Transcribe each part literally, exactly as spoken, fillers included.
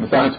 Somebody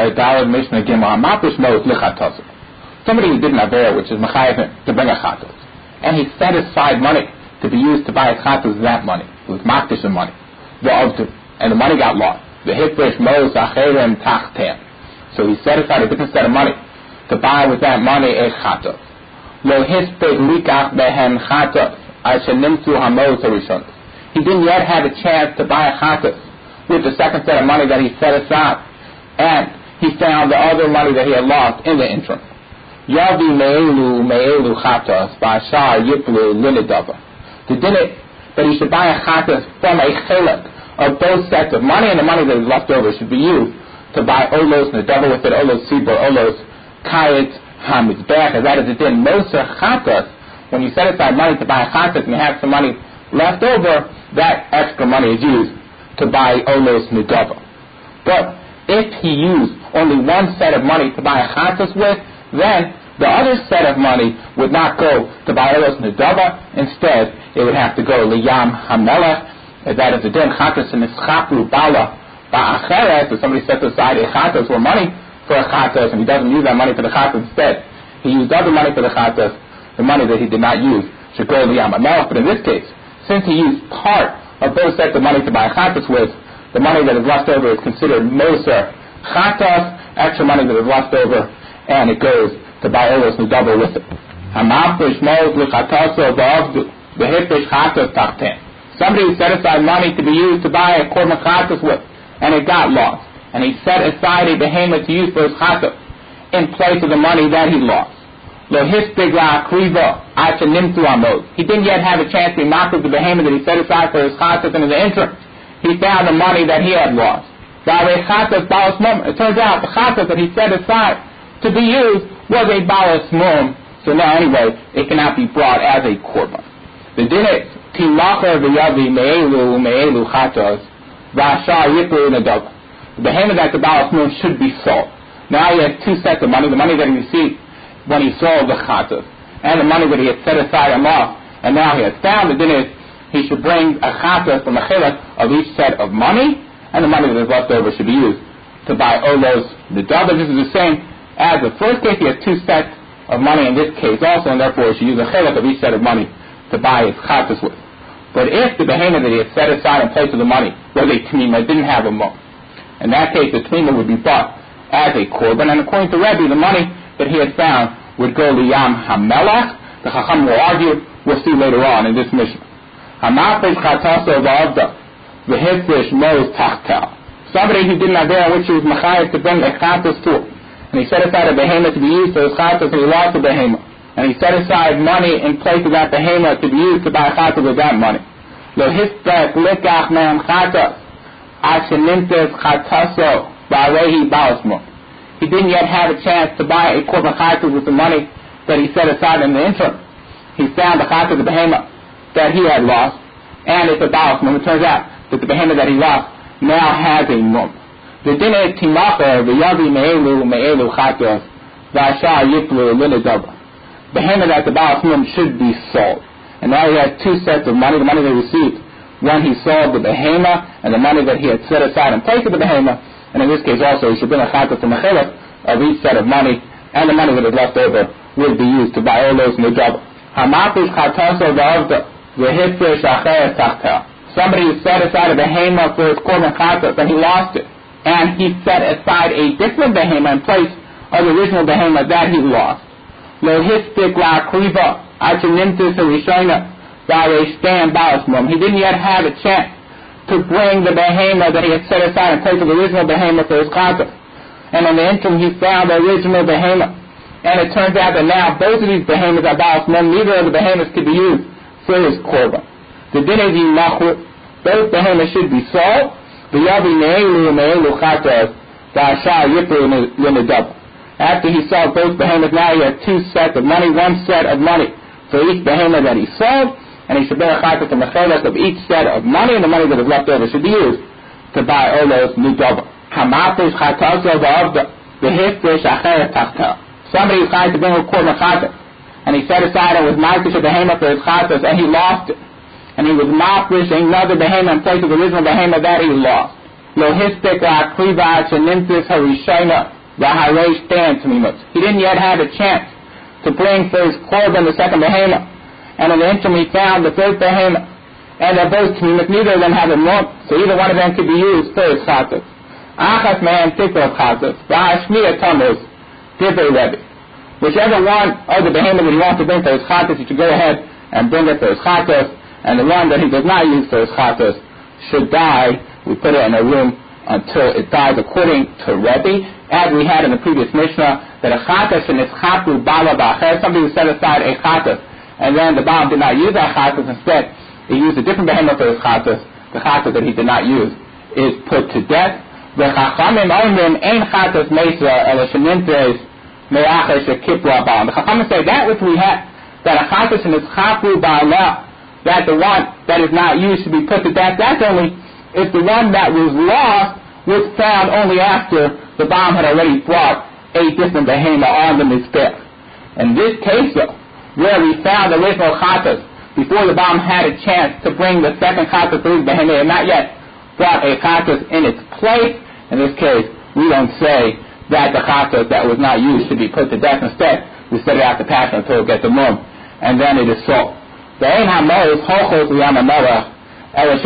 who did an avera, which is mechayev to bring a chatos, and he set aside money to be used to buy a chatos, that money, it was makdish money, and the money got lost. The hitfish mos acherem tachtem. So he set aside a different set of money to buy with that money a chatos. Lo hispek likach behen chatos asher nimtu hamos harishon. He didn't yet have a chance to buy a chatos with the second set of money that he set aside, and he found the other money that he had lost in the interim. Yavi me'elu me'elu chatos ba'ashar yiplu linidava. The dinner that he should buy a chatos from a chelik of both sets of money, and the money that is left over should be used to buy olos nedava with it, olos sibor, olos kayet hamizbech, as that is it in moser chatos. When you set aside money to buy a chatos and you have some money left over, that extra money is used to buy olos nedava. But if he used only one set of money to buy a chatos with, then the other set of money would not go to buy olos nedava. Instead, it would have to go liyam hamelech. That is a din chatos and ischapru bala ba'acheret. If somebody sets aside a chatos or money for a chatos and he doesn't use that money for the chatos instead, he used other money for the chatos, the money that he did not use should go to the Yamamelech. But in this case, since he used part of both sets of money to buy chatos with, the money that is left over is considered moser chatos, extra money that is left over, and it goes to buy olos nedava with it. Hamafish mos l'chatoso ba'avdu v'hifish chatos tachtem. Somebody set aside money to be used to buy a korban chatos with, and it got lost. And he set aside a behemoth to use for his chatos in place of the money that he lost. Lo hispig la'akriva acha nimtu amod. He didn't yet have a chance to be mocked with the behemoth that he set aside for his chatos, and in the interim, he found the money that he had lost. It turns out the chatos that he set aside to be used was a balas mum. So now anyway, it cannot be brought as a korban. The din is timacher v'yavi me'elu me'elu chatos v'ashar yiplu nedava. The behemoth at the balas mum should be sold. Now he has two sets of money: the money that he received when he sold the chatos, and the money that he had set aside and lost. And now he has found. The din is he should bring a chatos from a chilek of each set of money, and the money that is left over should be used to buy olos nedava. This is the same as the first case. He has two sets of money in this case also, and therefore he should use a chilek of each set of money to buy his chatos with. But if the behemoth that he had set aside in place of the money was a tmima, didn't have a mum, in that case the tmima would be bought as a korban, and according to Rebbe, the money that he had found would go liyam hamelech. The Chacham will argue, we'll see later on in this mission. Hamafish chataso v'avda v'hifrish mos tachtel. Somebody who didn't have there which he was mechayev to bring a chatos to, and he set aside a behemoth to be used for his chatos, and he lost the behemoth, and he set aside money in place of that behemoth to be used to buy chatos with that money. Lo hispek likach me'am chatos asher nimtes chataso ba'arehi balasmo. He didn't yet have a chance to buy a korban chatos with the money that he set aside in the interim. He found the chatos, the behemoth that he had lost, and it's a balasmo. It turns out that the behemoth that he lost now has a mum. The din is timacher v'yavi me'elu me'elu chatos v'ashar yiplu linidava. Behemoth at the balas mum should be sold. And now he has two sets of money: the money that he received when he sold the behemoth, and the money that he had set aside in place of the behemoth. And in this case also, he should bring a chatos from a chilek of each set of money, and the money that is left over will be used to buy olos nedava. Hamafish chataso v'avda v'hifrish acheres tachtel. Somebody who set aside a behemoth for his korban chatos, and he lost it, and he set aside a different behemoth in place of the original behemoth that he lost. Lo hispik la'akriva acha nimtus harishona v'areishtem balasmum. He didn't yet have a chance to bring the behemoth that he had set aside in place of the original behemoth for his chatos. And in the interim, he found the original behemoth. And it turns out that now both of these behemoths are balasmum. Neither of the behemoths could be used for his korban. The din is yimachur. Both behemoths should be sold. V'yavi me'elu me'elu chatos v'ashar yiplu linidava. After he sold both behemoths, now he had two sets of money, one set of money for each behemoth that he sold, and he should bring a chatos from the chilek of each set of money, and the money that is left over should be used to buy olos nedava. Hamafish chataso v'avda v'hifrish acheres tachtel. Somebody who tried to bring a korban chatos, and he set aside and was ma'akish a behemoth for his chatos, and he lost it, and he was ma'akish another behemoth in place of the original behemoth that he lost. Lohistic Akriva Shenimtis Harishona Raharesh Dan Tamimus. He didn't yet have a chance to bring for his korban the second behemoth. And in the interim he found the third behemoth. And they're both Tamimus. Neither of them have a month, so either one of them could be used for his chatas. Achas man tikva chatas. Rahashmiya Tammuz. Divrei Rebbe. Whichever one of the behemoth that he wants to bring for his chatas, he should go ahead and bring it for his chatas. And the one that he does not use for his chatas should die. We put it in a room until it dies, according to Rebbe, as we had in the previous Mishnah, that a chatas and ischatu bala ba'acher, somebody who set aside a chatas, and then the Baal did not use that chatas, instead he used a different behemoth for his chatas. The chatas that he did not use is put to death. The chachamim omrim ein chatas mesa ela shenintres me'acher shekipra ba'al. The chachamim say that which we have, that a chatas and ischatu bala, that the one that is not used to be put to death, that's only if the one that was lost was found only after the Baal had already brought a different behemoth on the mizbech. In this case, though, where we found the original chatas before the Baal had a chance to bring the second chatas to his behemoth and not yet brought a chatas in its place, in this case, we don't say that the chatas that was not used should be put to death. Instead, we set it out to passion until it gets a mum, and then it is sold. The ein ha'moz hochos liyamamelech. The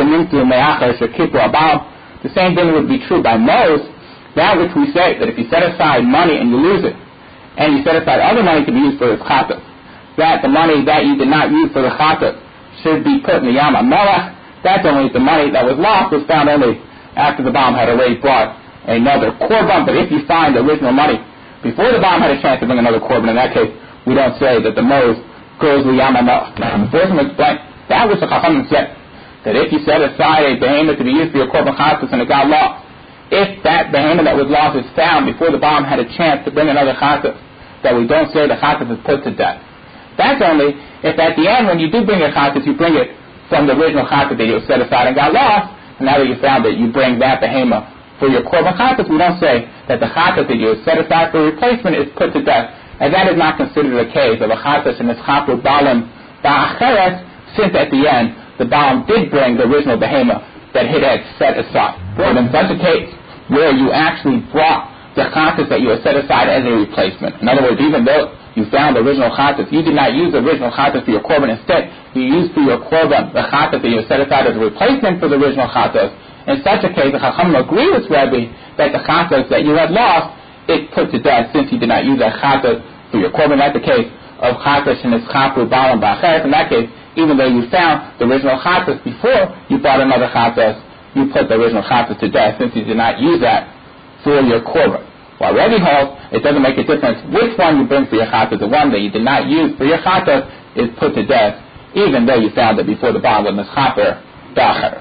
same thing would be true by Moses, that which we say, that if you set aside money and you lose it, and you set aside other money to be used for his chatas, that the money that you did not use for the chatas should be put in the Yam HaMelech. That's only if the money that was lost was found only after the Baal had already brought another korban. But if you find the original money before the Baal had a chance to bring another korban, in that case, we don't say that the Moses goes to the Yam HaMelech. Now, the first one explained, that was the Chachamim said, that if you set aside a behemoth to be used for your korban chatas and it got lost, if that behemoth that was lost is found before the Baal had a chance to bring another chatas, that we don't say the chatas is put to death. That's only if at the end when you do bring a chatas, you bring it from the original chatas that you set aside and got lost, and now that you found it, you bring that behemoth for your korban chatas. We don't say that the chatas that you set aside for replacement is put to death, and that is not considered a case of a chatas and its chapu balim ba'acheres, since at the end the Baal did bring the original behemoth that it had set aside. But in such a case where you actually brought the chatas that you had set aside as a replacement, in other words, even though you found the original chatas, you did not use the original chatas for your korban. Instead, you used for your korban the chatas that you had set aside as a replacement for the original chatas. In such a case, the Chachamim agree with Rebbe that the chatas that you had lost is put to death since you did not use that chatas for your korban. That's the case of chatas and its chapu balam ba'acheres. In that case, even though you found the original chatas before you bought another chatas, you put the original chatas to death since you did not use that for your korban. While Rebbe holds, it doesn't make a difference which one you bring for your chatas. The one that you did not use for your chatas is put to death, even though you found it before the Baal was mischaper ba'acheres.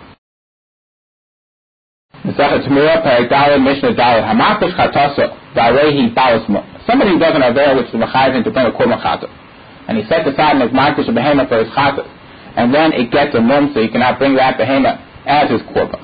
Somebody who doesn't avail which is mechayvin to bring a korban chatas, and he sets aside his markish behemoth for his chatas, and then it gets a mum, so he cannot bring that behemoth as his korban.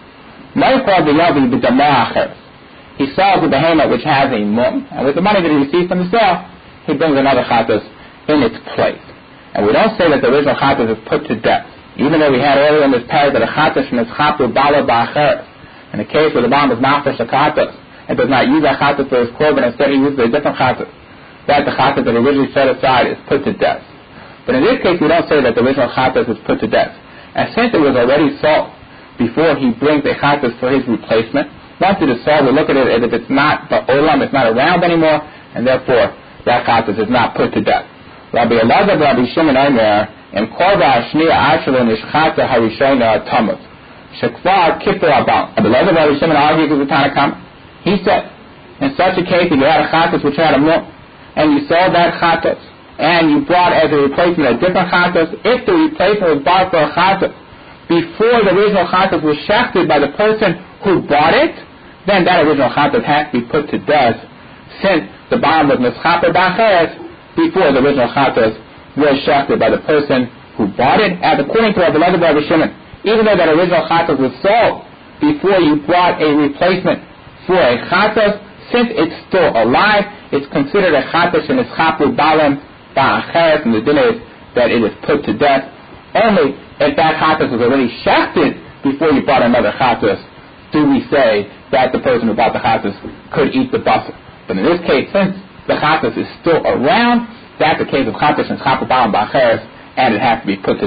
He sells the behemoth which has a mum, and with the money that he receives from the sale, he brings another chatas in its place. And we don't say that the original chatas is put to death, even though we had earlier in this paragraph that a chatas and its chatu bala ba'acheres. In the case where the Baal is mafish a chatas and does not use that chatas for his korban, instead he uses a different chatas, that the chatas that originally set aside is put to death. But in this case, we don't say that the original chatas is put to death. And since it was already sold before he brings a chatas for his replacement, once it is sold, we look at it as if it's not the olam, it's not around anymore, and therefore that chatas is not put to death. Rabbi Elazar, Rabbi Shimon Omer, in korba shniya ashelu nishchata harishona tamut. Shekvar kippur abal. Rabbi Elazar, Rabbi Shimon argues with the Tanakh. He said, in such a case, if you had a chatas which had a mum, and you sold that chatas, and you brought as a replacement a different chatas, if the replacement was bought for a chatas before the original chatas was shechted by the person who bought it, then that original chatas has to be put to death, since the Baal was mischaper ba'acheres before the original chatas was shechted by the person who bought it. And according to Rabbi Elazar, Rabbi Shimon, even though that original chatas was sold before you brought a replacement for a chatas, since it's still alive, it's considered a chatas and it's chapu balam ba'acheres, and the din is that it is put to death only if that chatas was already shechted before you bought another chatas do we say that the person who bought the chatas could eat the basar. But in this case, since the chatas is still around, that's a case of chatas and chapabal and bacheres, and it has to be put to